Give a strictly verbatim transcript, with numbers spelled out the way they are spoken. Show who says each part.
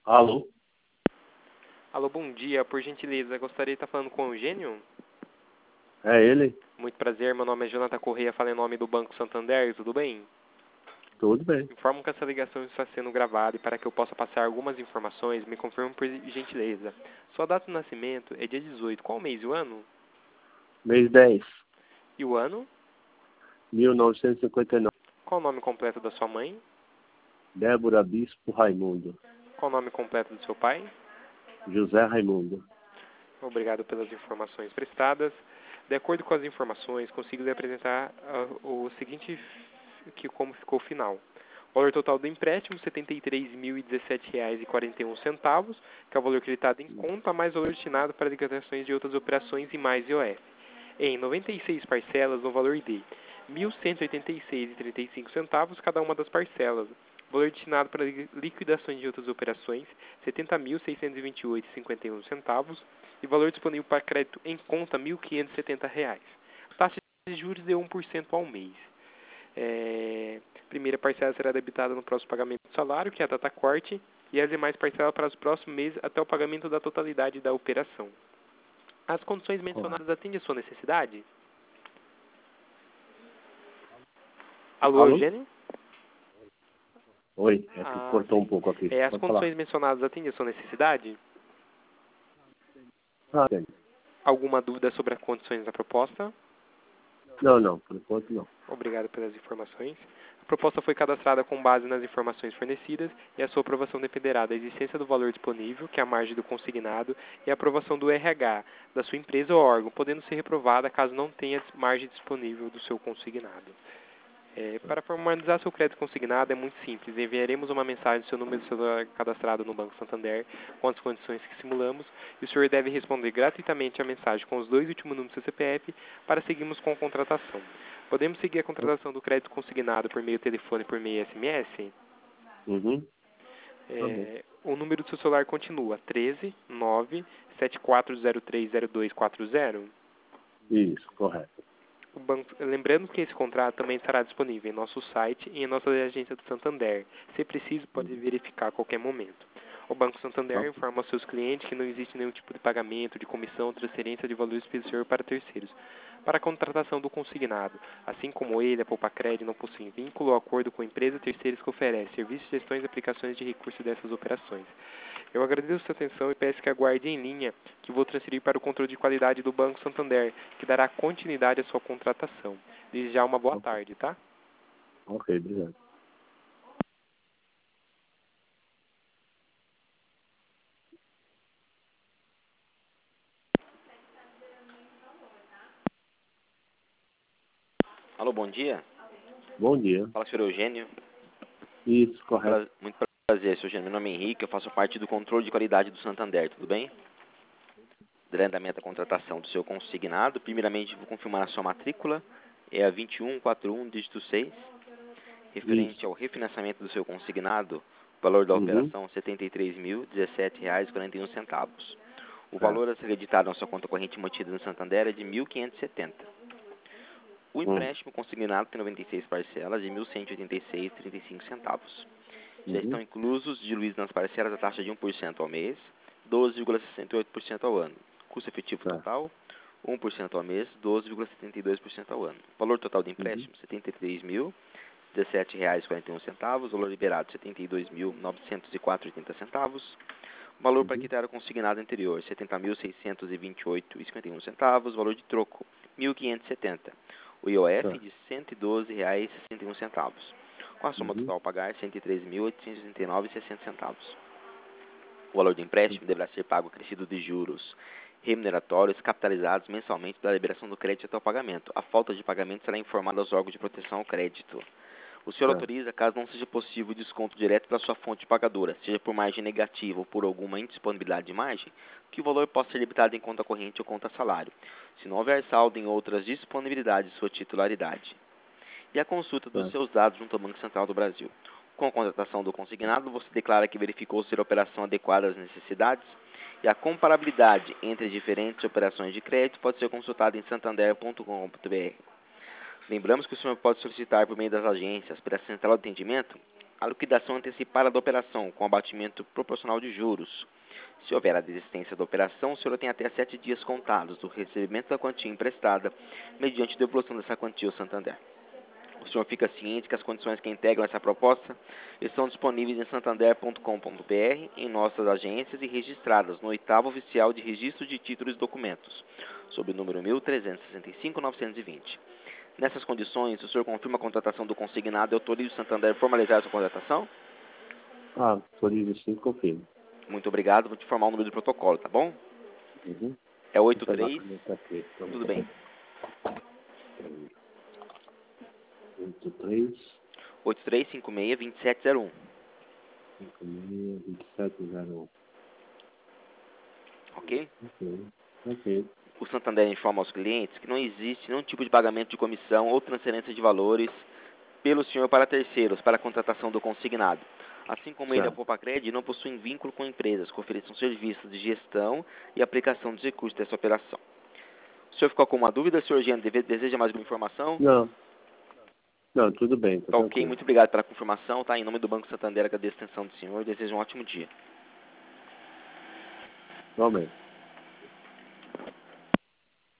Speaker 1: Alô?
Speaker 2: Alô, bom dia. Por gentileza, gostaria de estar falando com o Eugênio?
Speaker 1: É ele?
Speaker 2: Muito prazer, meu nome é Jonathan Correia, falo em nome do Banco Santander, tudo bem?
Speaker 1: Tudo bem.
Speaker 2: Informo que essa ligação está sendo gravada e para que eu possa passar algumas informações, me confirme por gentileza. Sua data de nascimento é dia dezoito. Qual mês e o ano?
Speaker 1: Mês dez,
Speaker 2: E o ano?
Speaker 1: mil novecentos e cinquenta e nove.
Speaker 2: Qual o nome completo da sua mãe?
Speaker 1: Débora Bispo Raimundo.
Speaker 2: Qual o nome completo do seu pai?
Speaker 1: José Raimundo.
Speaker 2: Obrigado pelas informações prestadas. De acordo com as informações, consigo lhe apresentar uh, o seguinte, que como ficou o final. O valor total do empréstimo, setenta e três mil e dezessete reais e quarenta e um centavos, que é o valor creditado em conta, mais o valor destinado para liquidações de outras operações e mais I O F. Em noventa e seis parcelas, no valor de mil cento e oitenta e seis reais e trinta e cinco centavos cada uma das parcelas. Valor destinado para liquidações de outras operações, setenta mil seiscentos e vinte e oito reais e cinquenta e um centavos. E valor disponível para crédito em conta, mil quinhentos e setenta reais. Taxa de juros de um por cento ao mês. É, primeira parcela será debitada no próximo pagamento do salário, que é a data corte, e as demais parcelas para os próximos meses até o pagamento da totalidade da operação. As condições mencionadas atendem a sua necessidade? Alô,
Speaker 1: Alô?
Speaker 2: Eugênio?
Speaker 1: Oi, é que
Speaker 2: Ah,
Speaker 1: cortou um
Speaker 2: sim.
Speaker 1: pouco aqui.
Speaker 2: É, as
Speaker 1: Pode falar.
Speaker 2: condições mencionadas atendem a sua necessidade?
Speaker 1: Ah, tem.
Speaker 2: Alguma dúvida sobre as condições da proposta?
Speaker 1: Não, não, por enquanto não.
Speaker 2: Obrigado pelas informações. A proposta foi cadastrada com base nas informações fornecidas e a sua aprovação dependerá da existência do valor disponível, que é a margem do consignado, e a aprovação do R H da sua empresa ou órgão, podendo ser reprovada caso não tenha margem disponível do seu consignado. É, para formalizar seu crédito consignado é muito simples. Enviaremos uma mensagem do seu número de celular cadastrado no Banco Santander com as condições que simulamos e o senhor deve responder gratuitamente a mensagem com os dois últimos números do seu C P F para seguirmos com a contratação. Podemos seguir a contratação do crédito consignado por meio telefone e por meio S M S?
Speaker 1: Uhum. Tá bom.
Speaker 2: É, o número do seu celular continua treze nove sete quatro zero três zero dois quatro zero.
Speaker 1: Isso, correto.
Speaker 2: O banco, lembrando que esse contrato também estará disponível em nosso site e em nossa agência do Santander. Se preciso, pode
Speaker 1: Uhum.
Speaker 2: verificar a qualquer momento. O Banco Santander
Speaker 1: Tá.
Speaker 2: informa aos seus clientes que não existe nenhum tipo de pagamento, de comissão, transferência de valor especial para terceiros. Para a contratação do consignado, assim como ele, a Poupa Crédito não possuem vínculo ou acordo com empresas terceiras que oferecem serviços, gestões e aplicações de recursos dessas operações. Eu agradeço sua atenção e peço que aguarde em linha, que vou transferir para o controle de qualidade do Banco Santander, que dará continuidade à sua contratação. Desde já uma boa
Speaker 1: Ok,
Speaker 2: tarde, tá?
Speaker 1: ok, obrigado.
Speaker 3: Alô, bom dia.
Speaker 1: Bom dia.
Speaker 3: Fala, senhor Eugênio.
Speaker 1: Isso,
Speaker 3: Muito
Speaker 1: correto.
Speaker 3: pra- muito prazer, senhor Eugênio. Meu nome é Henrique, eu faço parte do controle de qualidade do Santander, tudo bem? Durante a meta contratação do seu consignado, primeiramente vou confirmar a sua matrícula, é a vinte e um quarenta e um, dígito seis, referente
Speaker 1: Isso.
Speaker 3: ao refinanciamento do seu consignado, o valor da
Speaker 1: Uhum.
Speaker 3: operação setenta e três mil e dezessete reais e quarenta e um centavos. O
Speaker 1: É.
Speaker 3: valor a ser acreditado na sua conta corrente mantida no Santander é de mil quinhentos e setenta. O
Speaker 1: Hum.
Speaker 3: empréstimo consignado tem noventa e seis parcelas de mil cento e oitenta e seis reais e trinta e cinco centavos. Já estão
Speaker 1: Uhum.
Speaker 3: inclusos diluídos nas parcelas a taxa de um por cento ao mês, doze vírgula sessenta e oito por cento ao ano. Custo efetivo
Speaker 1: Tá.
Speaker 3: total, um por cento ao mês, doze vírgula setenta e dois por cento ao ano. Valor total do
Speaker 1: Uhum.
Speaker 3: empréstimo, setenta e três mil e dezessete reais e quarenta e um centavos. Valor liberado, setenta e dois mil novecentos e quatro reais e oitenta centavos. Valor para
Speaker 1: Uhum.
Speaker 3: quitar o consignado anterior, setenta mil seiscentos e vinte e oito reais e cinquenta e um centavos. Valor de troco, mil quinhentos e setenta. O I O F
Speaker 1: Tá.
Speaker 3: de cento e doze reais e sessenta e um centavos. Com a soma
Speaker 1: Uhum.
Speaker 3: total a pagar, cento e três mil oitocentos e sessenta e nove reais e sessenta centavos. O valor do empréstimo deverá ser pago acrescido de juros remuneratórios capitalizados mensalmente pela liberação do crédito até o pagamento. A falta de pagamento será informada aos órgãos de proteção ao crédito. O senhor
Speaker 1: Tá.
Speaker 3: autoriza, caso não seja possível o desconto direto da sua fonte pagadora, seja por margem negativa ou por alguma indisponibilidade de margem, que o valor possa ser debitado em conta corrente ou conta salário, se não houver saldo em outras disponibilidades de sua titularidade. E a consulta dos
Speaker 1: Tá.
Speaker 3: seus dados junto ao Banco Central do Brasil. Com a contratação do consignado, você declara que verificou ser a operação adequada às necessidades e a comparabilidade entre diferentes operações de crédito pode ser consultada em santander ponto com ponto br. Lembramos que o senhor pode solicitar por meio das agências, pela central de atendimento, A liquidação antecipada da operação, com abatimento proporcional de juros. Se houver a desistência da operação, o senhor tem até sete dias contados do recebimento da quantia emprestada, mediante devolução dessa quantia ao Santander. O senhor fica ciente que as condições que integram essa proposta estão disponíveis em santander ponto com ponto br, em nossas agências e registradas no oitavo oficial de registro de títulos e documentos, sob o número mil trezentos e sessenta e cinco, novecentos e vinte. Nessas condições, o senhor confirma a contratação do consignado e autoriza o Santander a formalizar essa contratação?
Speaker 1: Ah, autorizo sim, confirmo.
Speaker 3: Muito obrigado, vou te informar o número do protocolo, tá bom?
Speaker 1: Uhum.
Speaker 3: É oito
Speaker 1: Vou pegar a
Speaker 3: três,
Speaker 1: caneta aqui. Vamos
Speaker 3: tudo bem,
Speaker 1: oito três,
Speaker 3: oito três cinco seis, dois sete zero um,
Speaker 1: cinco seis, dois sete zero um.
Speaker 3: ok?
Speaker 1: Ok. Ok.
Speaker 3: O Santander informa aos clientes que não existe nenhum tipo de pagamento de comissão ou transferência de valores pelo senhor para terceiros para a contratação do consignado. Assim como ele, a
Speaker 1: Certo.
Speaker 3: Popacred não possuem vínculo com empresas que ofereçam serviços de gestão e aplicação dos recursos dessa operação. O senhor ficou com uma dúvida, senhor Gênero? Deve- Deseja mais alguma informação?
Speaker 1: Não. Não, tudo bem, tá
Speaker 3: Tá ok,
Speaker 1: tranquilo.
Speaker 3: muito obrigado pela confirmação, tá? Em nome do Banco Santander, agradeço a atenção do senhor e desejo um ótimo dia.
Speaker 1: Igualmente.